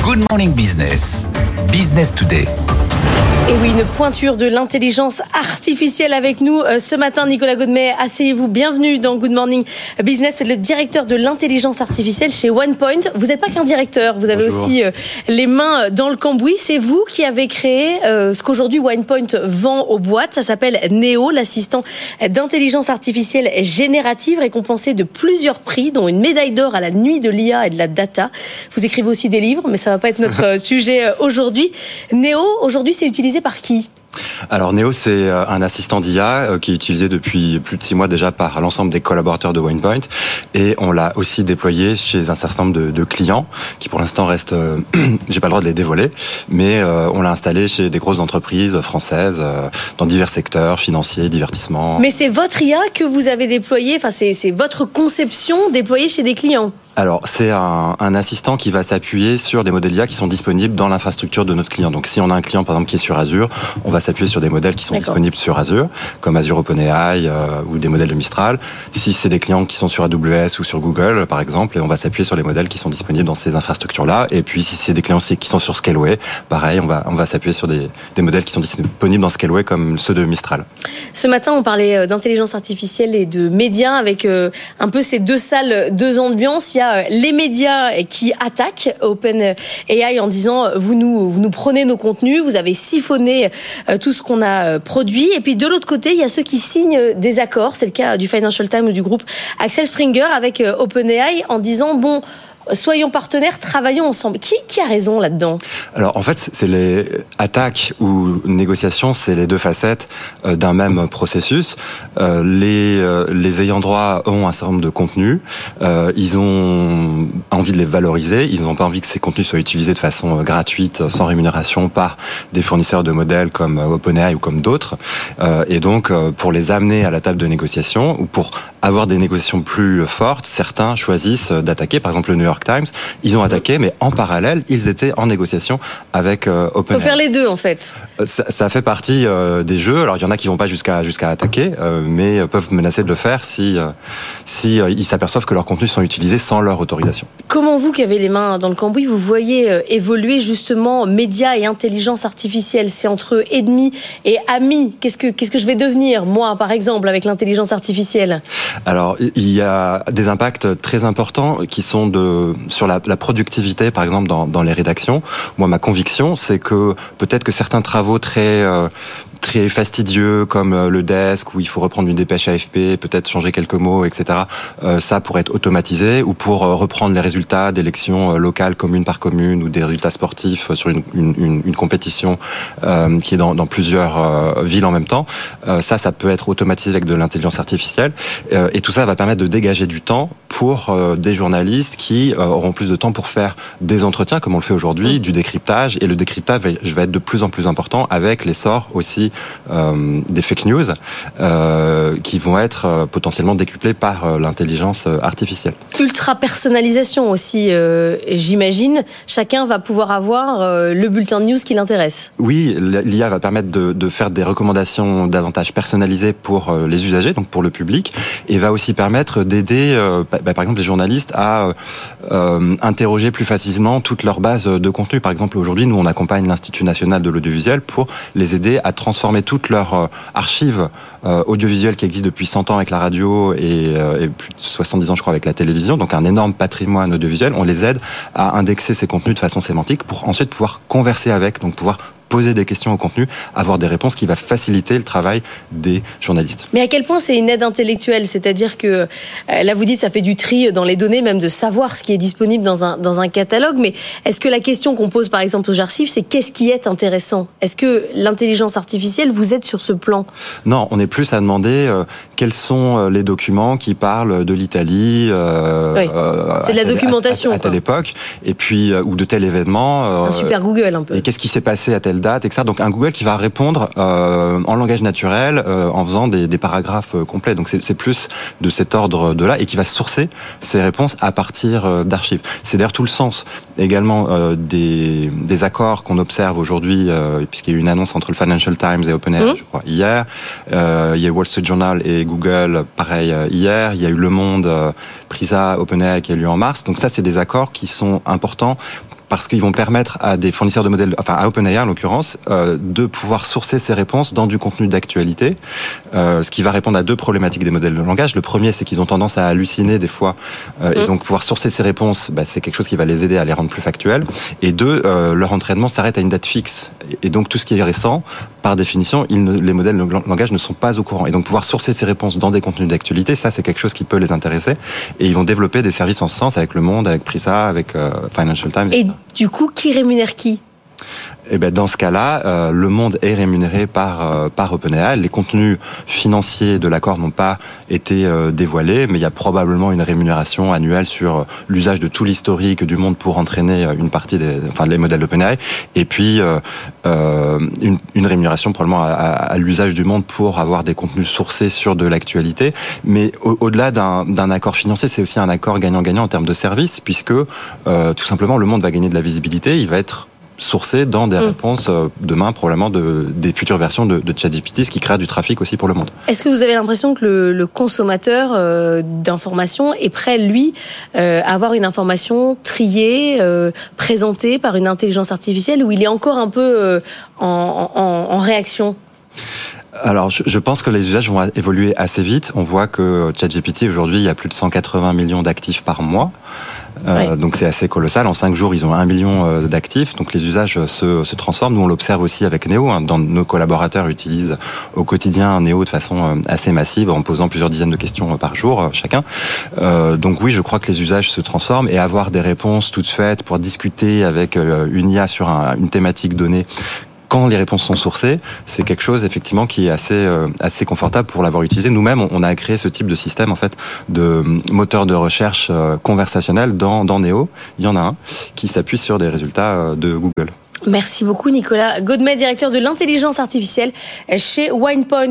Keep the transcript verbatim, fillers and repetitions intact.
Good Morning Business. Business Today. Et oui, une pointure de l'intelligence artificielle avec nous euh, ce matin. Nicolas Godmet, asseyez-vous. Bienvenue dans Good Morning Business. Vous êtes le directeur de l'intelligence artificielle chez OnePoint. Vous n'êtes pas qu'un directeur, vous avez Bonjour. aussi euh, les mains dans le cambouis. C'est vous qui avez créé euh, ce qu'aujourd'hui OnePoint vend aux boîtes. Ça s'appelle Neo, l'assistant d'intelligence artificielle générative, récompensé de plusieurs prix, dont une médaille d'or à la nuit de l'I A et de la data. Vous écrivez aussi des livres, mais ça ne va pas être notre sujet aujourd'hui. Neo, aujourd'hui, c'est utilisé par qui ? Alors Neo, c'est un assistant d'I A qui est utilisé depuis plus de six mois déjà par l'ensemble des collaborateurs de OnePoint, et on l'a aussi déployé chez un certain nombre de, de clients qui pour l'instant restent, euh, j'ai pas le droit de les dévoiler, mais euh, on l'a installé chez des grosses entreprises françaises euh, dans divers secteurs, financiers, divertissement. Mais c'est votre I A que vous avez déployé, enfin c'est, c'est votre conception déployée chez des clients. Alors, c'est un, un assistant qui va s'appuyer sur des modèles I A qui sont disponibles dans l'infrastructure de notre client. Donc, si on a un client, par exemple, qui est sur Azure, on va s'appuyer sur des modèles qui sont D'accord. disponibles sur Azure, comme Azure OpenAI euh, ou des modèles de Mistral. Si c'est des clients qui sont sur A W S ou sur Google, par exemple, on va s'appuyer sur les modèles qui sont disponibles dans ces infrastructures-là. Et puis, si c'est des clients qui sont sur Scaleway, pareil, on va, on va s'appuyer sur des, des modèles qui sont disponibles dans Scaleway, comme ceux de Mistral. Ce matin, on parlait d'intelligence artificielle et de médias avec euh, un peu ces deux salles, deux ambiances. Il y a les médias qui attaquent OpenAI en disant vous nous, vous nous prenez nos contenus, vous avez siphonné tout ce qu'on a produit. Et puis de l'autre côté, il y a ceux qui signent des accords. C'est le cas du Financial Times ou du groupe Axel Springer avec OpenAI en disant bon, soyons partenaires, travaillons ensemble. Qui, qui a raison là-dedans ? Alors en fait, c'est les attaques ou négociations, c'est les deux facettes d'un même processus. Euh, les, euh, les ayants droit ont un certain nombre de contenus. Euh, ils ont envie de les valoriser. Ils n'ont pas envie que ces contenus soient utilisés de façon gratuite, sans rémunération, par des fournisseurs de modèles comme OpenAI ou comme d'autres. Euh, et donc, pour les amener à la table de négociation ou pour avoir des négociations plus fortes, certains choisissent d'attaquer. Par exemple, le New York Times, ils ont attaqué, mais en parallèle, ils étaient en négociation avec euh, OpenAI. Il faut faire les deux, en fait. Ça, ça fait partie euh, des jeux. Alors, il y en a qui vont pas jusqu'à jusqu'à attaquer, euh, mais peuvent menacer de le faire si euh, si euh, ils s'aperçoivent que leurs contenus sont utilisés sans leur autorisation. Comment vous, qui avez les mains dans le cambouis, vous voyez euh, évoluer justement médias et intelligence artificielle ? C'est entre ennemis et amis. Qu'est-ce que qu'est-ce que je vais devenir, moi, par exemple, avec l'intelligence artificielle ? Alors, il y a des impacts très importants qui sont de sur la, la productivité, par exemple, dans, dans les rédactions. Moi, ma conviction, c'est que peut-être que certains travaux très euh, très fastidieux, comme le desk, où il faut reprendre une dépêche A F P, peut-être changer quelques mots, et cetera. Euh, ça pourrait être automatisé, ou pour reprendre les résultats d'élections locales, commune par commune, ou des résultats sportifs sur une, une, une compétition euh, qui est dans, dans plusieurs euh, villes en même temps. Euh, ça, ça peut être automatisé avec de l'intelligence artificielle. Euh, et tout ça va permettre de dégager du temps pour euh, des journalistes qui euh, auront plus de temps pour faire des entretiens, comme on le fait aujourd'hui, du décryptage. Et le décryptage va être de plus en plus important avec l'essor aussi euh, des fake news euh, qui vont être euh, potentiellement décuplés par euh, l'intelligence artificielle. Ultra personnalisation aussi, euh, j'imagine. Chacun va pouvoir avoir euh, le bulletin de news qui l'intéresse. Oui, l'I A va permettre de, de faire des recommandations davantage personnalisées pour euh, les usagers, donc pour le public, et va aussi permettre d'aider, euh, bah, par exemple, les journalistes à euh, interroger plus facilement toute leur base de contenu. Par exemple, aujourd'hui, nous, on accompagne l'Institut national de l'audiovisuel pour les aider à transformer toutes leurs euh, archives euh, audiovisuelles qui existent depuis cent ans avec la radio et, euh, et plus de soixante-dix ans, je crois, avec la télévision. Donc, un énorme patrimoine audiovisuel. On les aide à indexer ces contenus de façon sémantique pour ensuite pouvoir converser avec, donc pouvoir poser des questions au contenu, avoir des réponses qui va faciliter le travail des journalistes. Mais à quel point c'est une aide intellectuelle ? C'est-à-dire que, là vous dites, ça fait du tri dans les données, même de savoir ce qui est disponible dans un, dans un catalogue, mais est-ce que la question qu'on pose par exemple aux archives, c'est qu'est-ce qui est intéressant ? Est-ce que l'intelligence artificielle vous aide sur ce plan ? Non, on est plus à demander euh, quels sont les documents qui parlent de l'Italie, euh, oui. euh, c'est de la telle, documentation, à, à, à telle époque, et puis, euh, ou de tel événement. Euh, un super Google un peu. Et qu'est-ce qui s'est passé à telle date, et cetera. Donc un Google qui va répondre euh, en langage naturel, euh, en faisant des, des paragraphes euh, complets. Donc c'est, c'est plus de cet ordre-là, et qui va sourcer ses réponses à partir euh, d'archives. C'est d'ailleurs tout le sens également euh, des, des accords qu'on observe aujourd'hui, euh, puisqu'il y a eu une annonce entre le Financial Times et OpenAI, mmh. je crois, hier. Euh, il y a eu Wall Street Journal et Google, pareil, euh, hier. Il y a eu Le Monde, euh, Prisa, OpenAI qui a eu lieu en mars. Donc ça, c'est des accords qui sont importants parce qu'ils vont permettre à des fournisseurs de modèles, enfin à OpenAI en l'occurrence, euh, de pouvoir sourcer ces réponses dans du contenu d'actualité, euh, ce qui va répondre à deux problématiques des modèles de langage. Le premier, c'est qu'ils ont tendance à halluciner des fois, euh, mmh. et donc pouvoir sourcer ces réponses, bah, c'est quelque chose qui va les aider à les rendre plus factuelles. Et deux, euh, leur entraînement s'arrête à une date fixe, et donc tout ce qui est récent, par définition, ils ne, les modèles de langage ne sont pas au courant. Et donc pouvoir sourcer ces réponses dans des contenus d'actualité, ça c'est quelque chose qui peut les intéresser. Et ils vont développer des services en ce sens avec Le Monde, avec Prisa, avec euh, Financial Times. Et du coup, qui rémunère qui ? Eh ben dans ce cas-là, euh, Le Monde est rémunéré par euh, par OpenAI. Les contenus financiers de l'accord n'ont pas été euh, dévoilés, mais il y a probablement une rémunération annuelle sur euh, l'usage de tout l'historique du Monde pour entraîner euh, une partie des, enfin les modèles d'OpenAI, et puis euh, euh, une, une rémunération probablement à, à, à l'usage du Monde pour avoir des contenus sourcés sur de l'actualité. Mais au, au-delà d'un, d'un accord financier, c'est aussi un accord gagnant-gagnant en termes de services, puisque euh, tout simplement Le Monde va gagner de la visibilité, il va être sourcés dans des mmh. réponses euh, demain probablement de, des futures versions de, de ChatGPT, ce qui crée du trafic aussi pour Le Monde. Est-ce que vous avez l'impression que le, le consommateur euh, d'informations est prêt, lui, euh, à avoir une information triée, euh, présentée par une intelligence artificielle, ou il est encore un peu euh, en, en, en réaction ? Alors, je, je pense que les usages vont évoluer assez vite. On voit que ChatGPT, aujourd'hui, il y a plus de cent quatre-vingts millions d'actifs par mois. Euh, ouais. Donc c'est assez colossal. En cinq jours, ils ont un million d'actifs. Donc les usages se, se transforment. Nous, on l'observe aussi avec Néo. Hein. Dans, nos collaborateurs utilisent au quotidien Néo de façon assez massive, en posant plusieurs dizaines de questions par jour chacun. Euh, donc oui, je crois que les usages se transforment, et avoir des réponses toutes faites pour discuter avec une I A sur un, une thématique donnée, quand les réponses sont sourcées, c'est quelque chose effectivement qui est assez euh, assez confortable pour l'avoir utilisé. Nous-mêmes, on a créé ce type de système en fait de moteur de recherche euh, conversationnel dans dans Néo. Il y en a un qui s'appuie sur des résultats euh, de Google. Merci beaucoup Nicolas Godmet, directeur de l'intelligence artificielle chez Winepoint.